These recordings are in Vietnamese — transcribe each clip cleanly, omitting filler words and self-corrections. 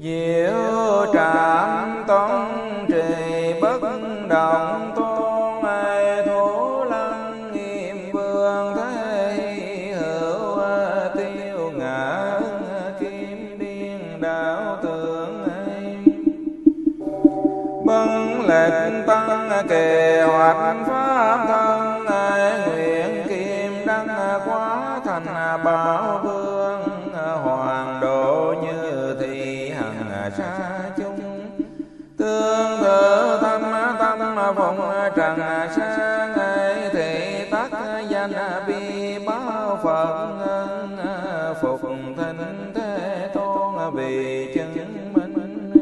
diệu trạm tôn trì bất động tôn ai thủ lăng nghiêm vương thế hữu tiêu ngã kim điên đạo tượng bân lệnh tăng kế hoạch pháp thân nguyện kim đăng quá thành bảo vương hoàng độ như thị hằng sa chung tương tự tâm phụng trần sa ngày thị tắc danh bi báo phật phục thinh thế tôn vì chân minh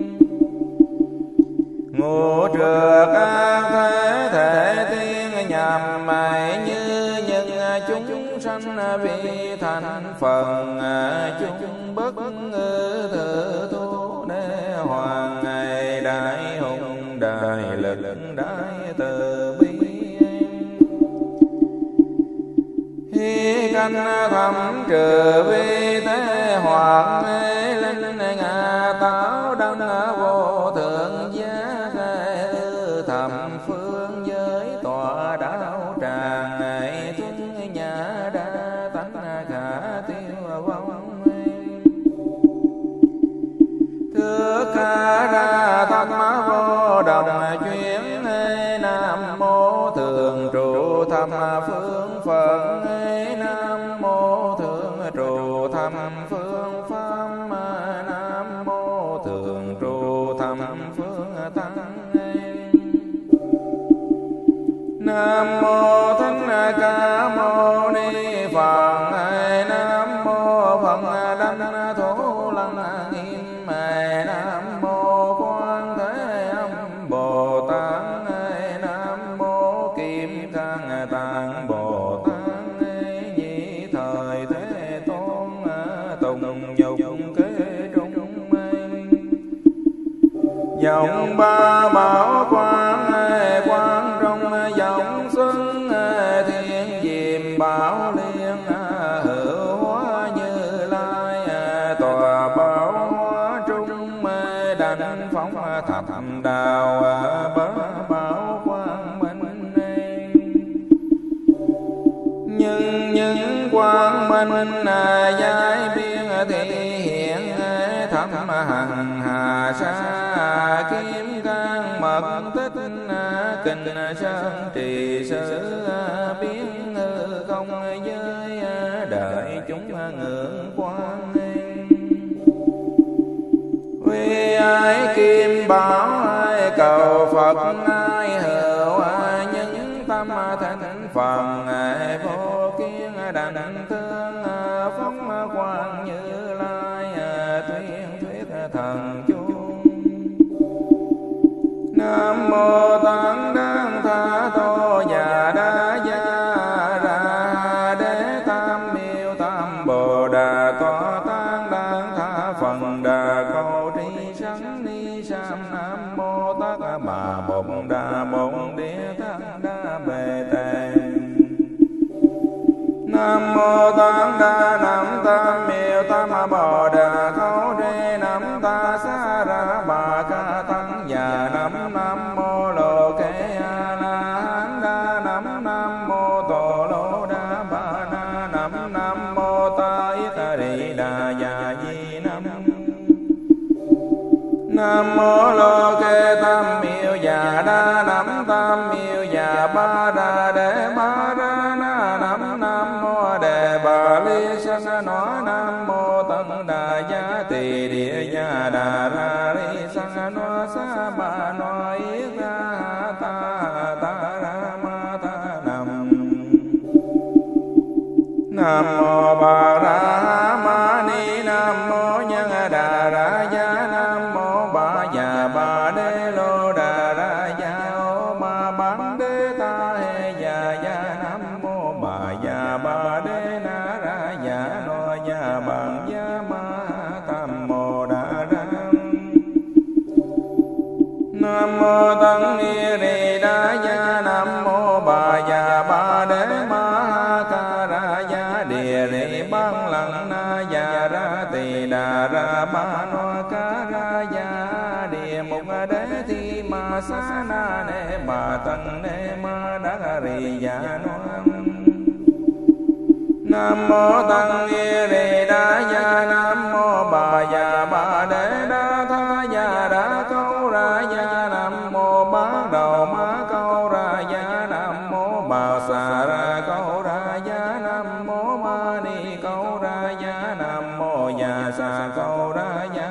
ngũ trược an thế thể tiên nhằm mày như nhân chúng sanh vi thành phần chúng bất thử tu đế hoàng ngày đại hùng đại lực đại từ bi hy canh thẩm trừ vi thế hoàng linh ngà táo đăng vô thượng giá thầm phương giới tọa đạo tràng ngày tuân nhà đa tánh khả tiêu vong thưa ca ra tâm vô đồng chuyến nam mô thường trụ thầm phương phật nam mô thường trụ thầm phương pháp nam mô thường trụ thầm phương tăng nam mô thánh ca mâu ni phật nam mô phật đảnh thủ lăng nghiêm nam mô quan thế âm bồ tát nam mô kim cang tạng bồ tát nhị thời thế tôn tùng nhục kế trung dòng ba bảo quang quang trong dòng xuân thiên diệm bảo liên hữu hóa như lai tòa bảo hóa trung đảnh phóng thập đạo bá bảo quang minh nhưng quang minh giai biên thị hiện thẩm hằng hà sa kim cang mật tích kinh sơn trì sử biến không giới đợi chúng ngưỡng quan quy ái kim bảo ai cầu phật ai hữu ai nhân tâm thánh phần ai vô kiến đảnh tương phóng quang như lai tuyên thuyết thần chung nam mô tán đăng tha tô già đa gia ra đế tam miêu tam bồ đà tọa tán đăng tha phần đà cầu tri sanh ni sam nam mô tát bà bổn đà bổn địa thắng đa bề tề nam mô tán đa nam tam miêu tam bồ đà khấu đế nam ta sa ra bà ca tăng già nam mô lô kê a la hán đa nam mô tổ lô đa ba na nam mô ta ít ri đà già di nam mô lô kê tam miêu già đa nam tam miêu già ba đà đế ba đà na nam mô đề bà ly sanh nói nam mô tân đà gia tỳ địa gia đà ra ri sanh nói sa ba nói yết ra ta ra ma ta nam mô bà ra ma ni nam mô nhân đà ra gia nam mô bà già bà đế lô đà ra gia ô ma bán đế ta he già gia nam mô bà già bà đế na ra gia no gia bằng gia ma tam mô đà ra nam mô tăng ni ri đa gia nam mô bà già bà đế ma ca ra gia địa ri ban lăng na gia ra tỳ đà ra ba no ca sa na ne bà tăng ne ma đa ri ya noam. Nam mô tăng ni ri đa ya, nam mô bà ya bà đế đa tha ya đa câu ra ya, nam mô bát đầu ma câu ra ya, nam mô bà sa ra câu ra ya, nam mô ma ni câu ra ya, nam mô ya sa câu ra ya.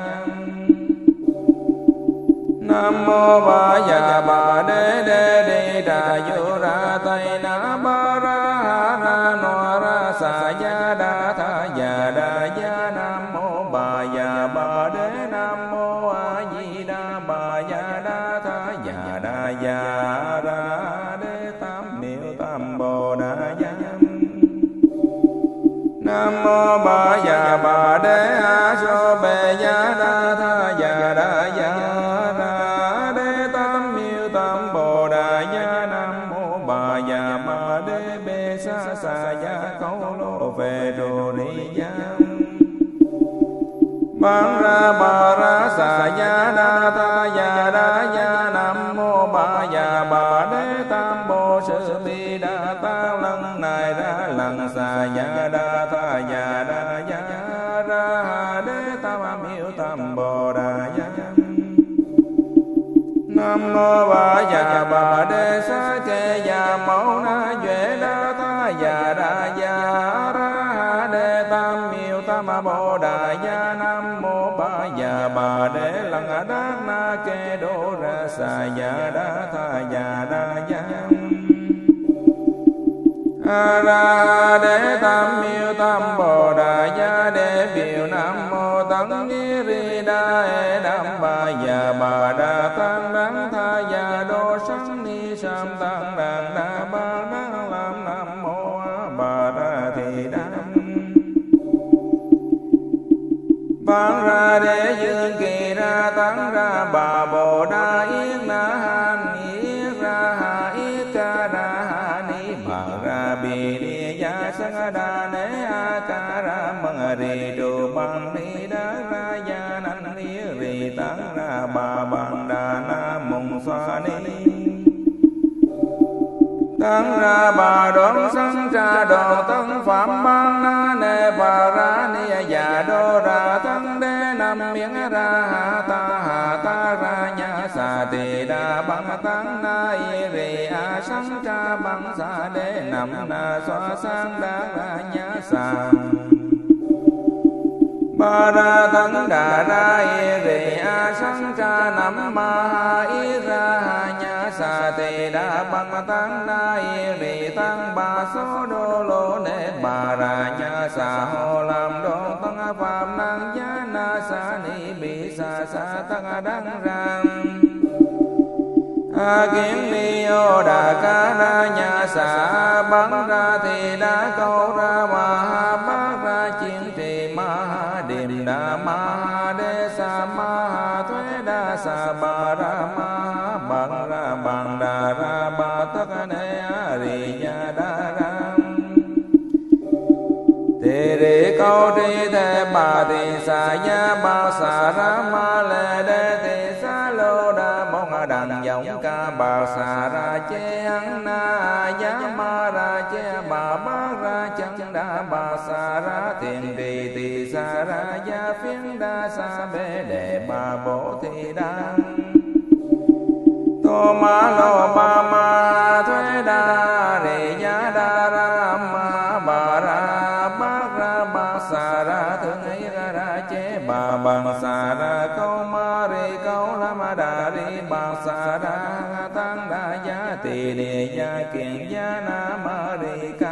Nam mô bà ya bà đế đế đi đà vô ra tây na ba ra ha ra no ra sa ya đa tha ya đa ya, nam mô bà ya bà đế, nam mô a di đà bà ya đa tha ya đa ya ra đế tam miệu tam bồ đà ya. Nam mô bà ya bà đế a so bề ya đa tha ya đa ya ra đế tam miệu tam bồ đà ya. Nam mô bà ya bà đế bê sa sa ya câu lô về đồ ni ya. Bán ra bà ra sa ya đa tha ya đa ya, nam mô bà ya bà đế tam bồ sư bi đa ta lần này ra lần sa ya đa tha ya đa ya ra đế tam miệu tam bồ đà ya. Nam mô bà ya bà đế sa kê ya mâu na duệ đa tha ya đa ya ra đế tam miệu tam bồ đà ya. Nam mô bà ya bà đế lăng đa na kê đô ra sa ya đa tha ya đa ya. A ra đế tam miệu tam bồ đà ya đế biểu nam mô tăng ni ri đa e đam bà ya bà đà tăng đăng tha ya đô sang ni sam tăng đàn đa ba đăng lam nam mô a bà đà thị đam. Bán ra đế dương kỳ ra tăng ra bà bồ đà yết na han yết ra ha yết ca ra ha ni bằng ra bì đi ya sang đà nế a ca ra măng ri đồ bằng ni đa ra ya nan ni ri tăng ra bà bằng đà na mông xoa ni. Tăng ra bà đón sang trà đồ tăng phạm ban na nê bà ra ni ya đô ra tăng đế nam miếng ra ha ta ra nha sa tỳ đà bằng tăng na y ri a sang trà bằng sa đế nam na xoa sang đa ra nha sa. Ba ra tăng đà ra y ri a sang trà nam ma ha y ra ha nha sa tỳ đà bằng tăng na y ri tăng ba số đô lô nê bà ra nha sa hồ làm đô tăng phạm năng giá na sa ni bị sa tăng đăng rang. A kiến ni ô đà ca ra nha sa bắn ra thì đã câu ra ma ha bát ra chiến trì ma ha điềm đà ma ha đê sa ma ha thuế đa sa ba ra ma ha bằng ra bằng đà ra ba tất nê a ri ya đa ra. Tỳ ri câu tri thế bà tỳ sa ya ba sa ra ma lê đê tỳ sa lô đa bông đàn giọng ca bà sa ra chê ăn na ya ma ra chê bà bát ra chân đa bà sa ra thiền trì tỳ sa ra ya phiến đa sa bê đề bà bổ thị đa. Tô ma lô ba ma thuế đa ri ya đa ra ma bà ra bát ra bà sa ra thương ấy ra chế bà bằng sa ra câu ma ri câu la ma đà ri bà sa ra tăng đa ya tỳ địa ya kiện ya na ma ri ca.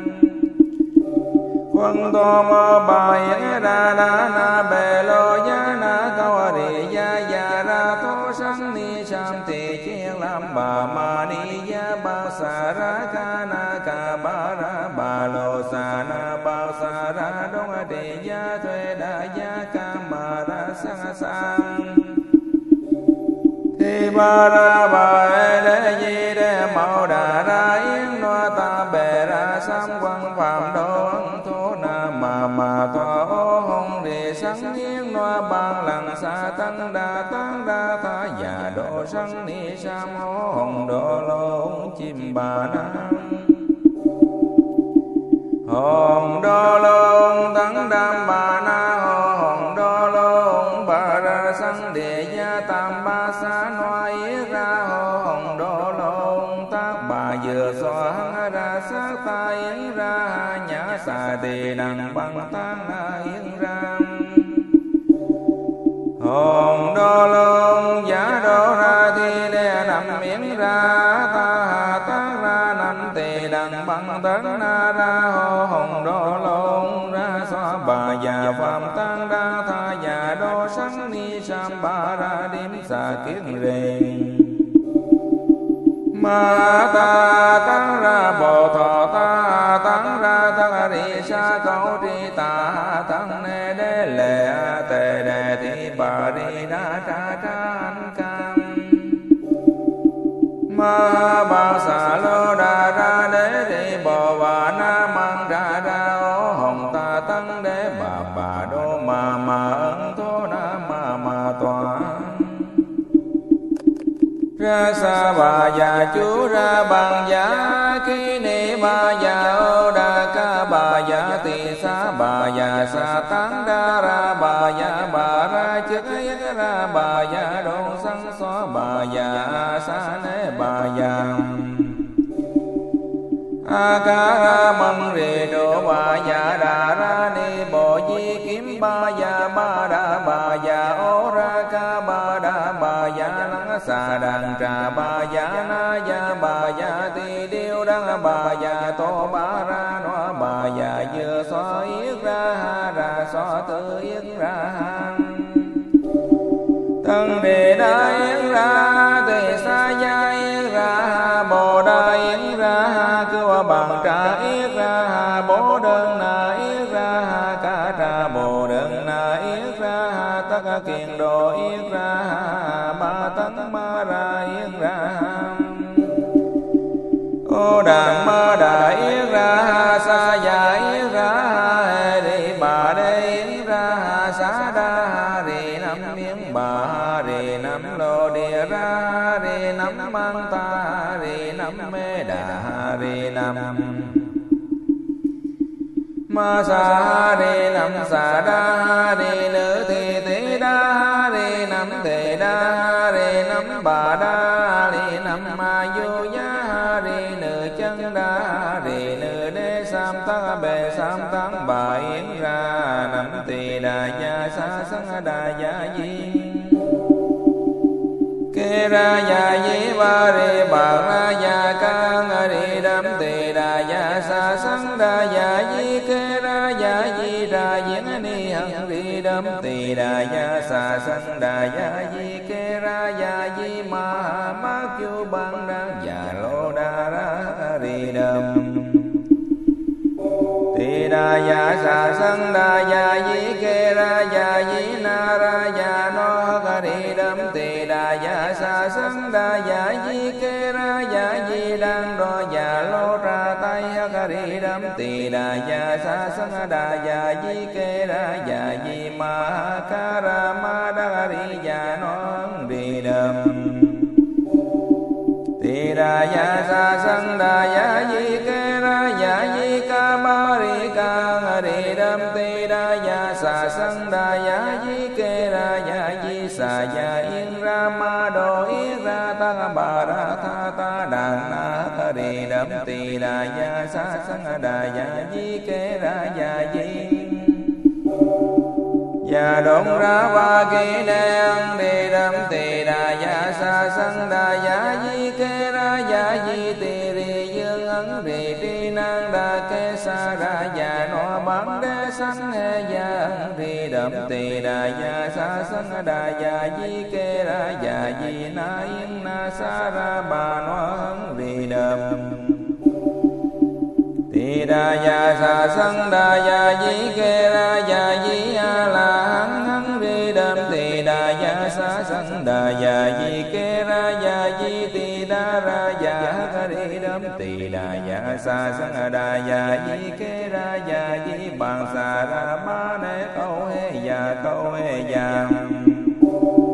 Quân tô mơ bà yết ra đa na bê lô ya na câu ri ya ra thô sang ni sam tỳ chiên lam bà ma ni ya ba sa ra ca na ca ba ra bà lô sa na ba sa ra đông trì ya thuê đa ya ca ma ra sang sang. Thi ba ra bà ê đế di đế mẫu đà ra yến noa ta bề ra sam quan phạm đô ân thô na mà thoa ô hồng rì sang yến noa ban lăng sa tăng tăng đa tha già độ sanh ni sam hô hồng độ lôn chim bà nam hồng đô lôn tăng đam bà na hồng đô lôn bà ra sanh địa gia tam ba sa noa yết ra hồng đô lôn tác bà vừa xoa hăng ra sát ta yến ra nhã xà tỳ đằng băng tăng yến ra hồng đô lôn giả đô ra thi lê nằm yến ra ta tác ra nằm tỳ đằng băng tấn na ra hồng đô lôn ra xoa bà già phạm tăng đa tha già đô sanh ni sam ba ra đêm xà kiết rề ma ta tăng ra bồ thọ ta tăng ra tăng ri sa câu tri ta tăng nê đê lệ tề đề thi bà ri đa tra an cam ma ba sa lô đa ra đế thi bồ bà na mang ra ô hồng ta tăng đế bà đô ma ân thô na ma tòa ra sa bà già chú ra bằng giá khi ni bà già ô đa ca bà già tỳ sa bà già sa tán đa ra bà già bà ra chức yết ra bà già đôn sanh xó bà già sa nế bà già a ca ra măng rì độ bà già đà ra ni bộ di kiếm bà già bà già ô ra ca bà già lăng xà đàn trà bà già na già bà già tỳ điêu đăng bà già tô bà ra nó bà già vừa xóa yết ra xóa tư yết ra tăng đề đa yết ra tỳ sa gia yết ra bồ đa yết ra cư bằng trà yết ra bố đơn na yết ra ca trà bồ đơn na yết ra tất kiền đồ yết ra ba tấn ma ra yết ra ô đàn ma đà yết ra sa gia yết ra đi bà đê yết ra xá đa ri năm miếng bà ri năm lô địa ra ri năm mang ta ri năm mê đà ri năm ma sa ri năm sa đa ri nữ thi tỷ đa ri năm tỳ đa ri năm bà đa ri năm ma du giá ri nữ chân đa ri nữ đế sam ta bề sam tăng bà yến ra năm tỳ đà gia sa sanh đà gia di kê ra gia di ba ri bà ra gia ca ri đam tỳ đà gia sa sanh đà gia di kê ra gia di ra diễn ni hằng ri đam tỳ đà gia sa sanh đà gia di kê ra gia di ma kyu bang đăng già lô đa ra ri đam tỳ đà gia sa sanh đà gia di kê ra gia di na ra gia no ri đam tỳ đà gia sa sanh đà gia di kê ra gia di đăng đo già lô ra tay ri đam tỳ đà gia sa sanh đà gia di kê ra gia di ma ca ra ma đa ri gia no ri đam tỳ đà gia sa sanh đà gia di kê ra gia di ca ba ri ca ri đam tỳ đà gia sa sanh đà gia di kê ra gia di sa gia yên ra ma đồ yết ra ta bà ra tha ta đàn na ri đam tỳ đà gia sa sanh đà gia di kê ra gia di già đốn ra ba kỳ đen đi đam tỳ đà gia sa sanh đà gia di kê ra gia di tỳ ri dương ấn ri tri năng đà kê sa ra già no bán đế sanh he gia ri đam tỳ đà gia sa sanh đà gia di kê ra gia di na yên na sa ra bà no ấn ri đam tỳ đà gia sa sanh đà gia di kê ra gia di a la hán ri đam tỳ đà gia sa sanh đà gia di kê ra gia di tỳ đà ra gia ri đam tỳ đà gia sa sanh đà gia di kê ra gia di bằng sa ra ma ne câu he gia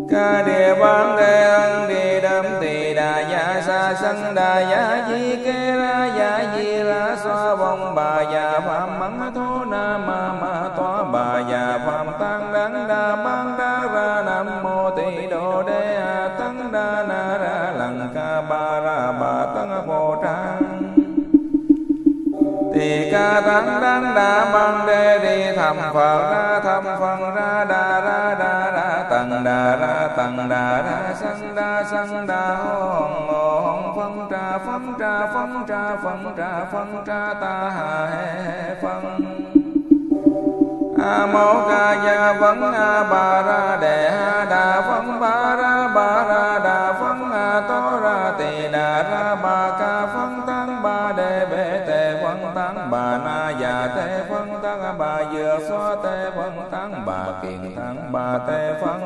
ca địa bán đề ân địa đâm tỳ đà ya sa sanh đà ya di kê ra ya di ra xoa vong bà ya phạm mắng thô na ma toa bà ya phạm tăng đắng đa bán đa ra nam mô tỳ đô đê a tăng đa na ra lăng ca ba ra bà tăng phô trang tỳ ca tăng đắng đa bán đê đi thầm phật ra thầm phần ra đà ra tầng đà ra sanh đà hồn phân trà ta hà hệ phân a mâu ca gia vấn a ba ra đề ha đà phân ba ra đà phân a tô ra tỳ đà ra ba ca phân tăng ba đề bệ tề phân tăng bà na già tê phân tăng bà dừa xoa tê phân tăng bà kiền tăng bà tê phân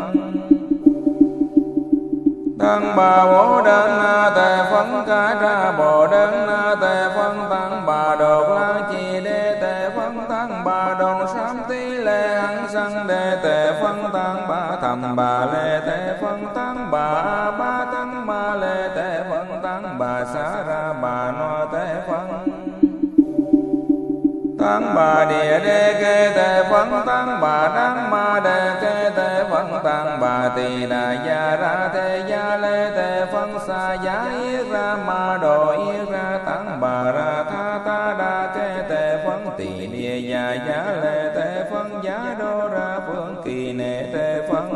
tăng bà bố đơn na tề phân ca tra bồ đơn na tề phân tăng bà đột lan chi đê tề phân tăng bà đồn sám tí lê hằng sanh đê tề phân tăng bà thầm bà lê tề phân tăng bà ba tăng ma lê tề phân tăng bà xá ra bà no tề phân tăng bà địa đê kê tề phân tăng bà đăng ma đề kê tề phân tăng bà tỳ đà gia ra thế gia lê tề phân sa giá yết ra ma đồ yết ra tăng bà ra tha ta đa kê tề phân tỳ địa gia giá lê tề phân giá đô ra phương kỳ nệ tề phân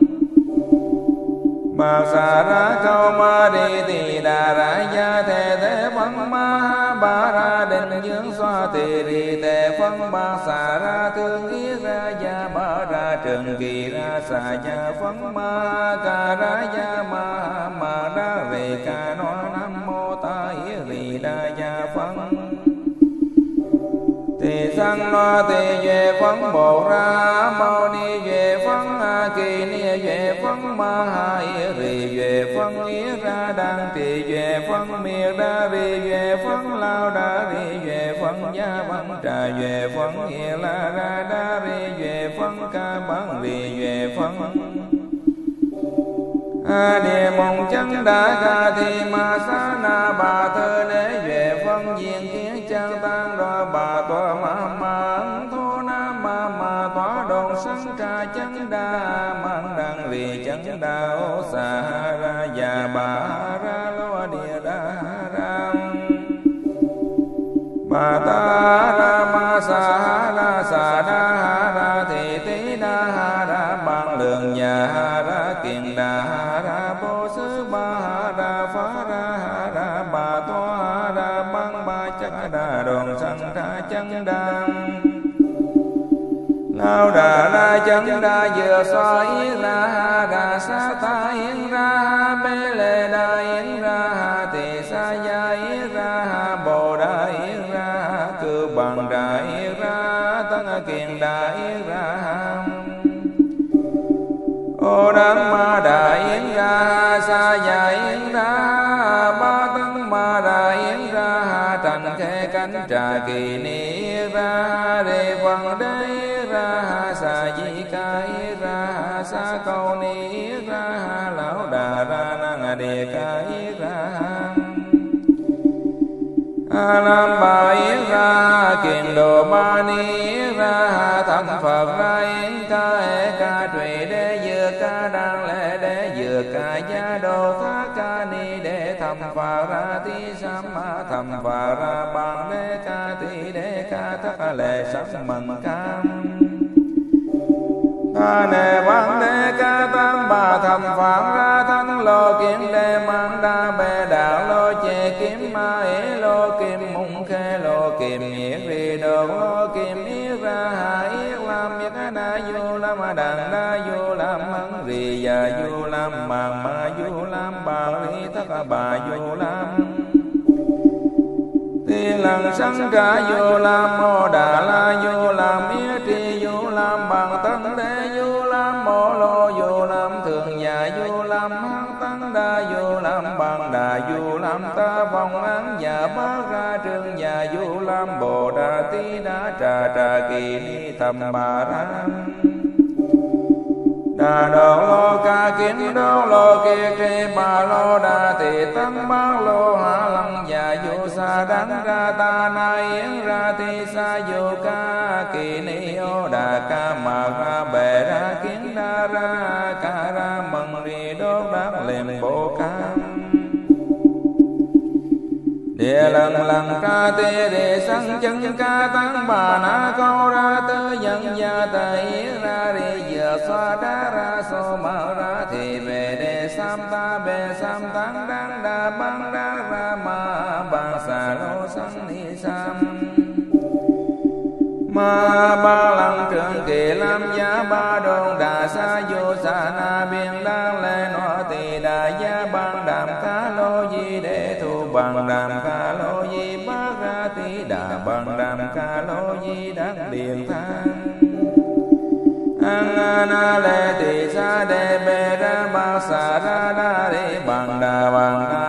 bạc xà ra câu ma đi tỳ đà ra gia thế phân ma ba ra định dưỡng xoa tỳ đi tề phân bạc xà ra thương ý ra gia ba ra trường kỳ ra xà gia phân ma ca ra gia ma ra rì ca no nam mô ta ý rì đa gia phân tỳ sang no tỳ duệ phân bồ ra mâu ni duệ phân a kỳ ni duệ phân ma ha ý rì duệ phân ý ra đăng tỳ duệ phân miệt đa rì duệ phân lao đa rì duệ phân gia văn trà duệ phân nghĩa la ra đa rì duệ phân ca bán rì duệ phân a địa mộng chân đa ca thi ma sa na bà thơ đế duệ phân diện kiến chân tăng đo bà toa ma thô na ma toa đồn sanh trà chân đa mang đăng rì chân đa ô sa ra già bà ra lo địa đa ra bà ta ra ma sa đa ra thị tí đa ra bằng lượng nhà ra kiền đa ra bố sư ba ra phá ra bà toa ra băng ba chắc đa đồn sanh ra chân đa lao đà ra chân đa vừa xoa yết ra sa ta yết ra bê lê đa yết ra tỳ sa gia yết ra bồ đà yết ra cư bằng đà yết ra tăng kiền đà yết ra ô đăng ma đà yết ra sa gia yết ra ba tăng ma đà yết ra thành khê cánh trà kỳ ni yết ra đề phần đế ra sa di ca yết ra sa câu ni yết ra lão đà ra năng đề ca yết ra a nam bà yết ra kiền đồ ba ni yết ra thâm phật ra yết ca e ca trụy đế dừa ca đăng lễ đế dừa ca gia đồ thá ca ni đế thâm phật ra ti sam ma thâm phật ra bằng đế ca ti đế ca thất lệ sắc mần cam ta nề bằng đế ca tăng bà thầm phạn ra thân lô kiến đế mang đa bề đạo lô chê kiếm ma ế lô kim mung khê lô kim yết rì đồ lô kim yết ra hạ yết lam yết đa du lam đàn đa du lam măng rì và du lam màng ma du lam bà ly thất bà du lam tiên lần sanh cả du lam mô đà la du lam yết tri du lam bằng tân đế du lam mô lô du lam thường nhà du lam hăng tăng đa du lam bằng đà du lam ta vong án và bát ra trường nhà du lam bồ đà tí đá trà kỳ ni thầm bà ra đà đô lô ca kiến đô lô kiệt trì bà lô đà thị tâm bát lô hạ lăng dạ du sa đắng ra ta na yến ra thi sa du ca kỳ ni ô đà ca mạc ra bệ ra kiến đa ra ca ra mừng ri đốt đắc liềm bộ ca địa lần lần ca tê đề sanh chân ca tăng bà na câu ra tư nhân gia tây ra đi vừa xoa đá ra sô mở ra thì về đề sam ta bề sam tăng đăng đà băng đá ra ma bằng xà lô sanh ni sam ma ba lần trường kỳ lam giá ba đồn đà sa du sa na biên đăng lê nó tỳ đà gia bằng đàm ca lô di để thu bằng đàm ca lô di bát ra tỳ đà bằng đàm ca lô di đắc điện thang an na lê tỳ sa đề bê ra ba sa ra đa đi bằng đà bằng đà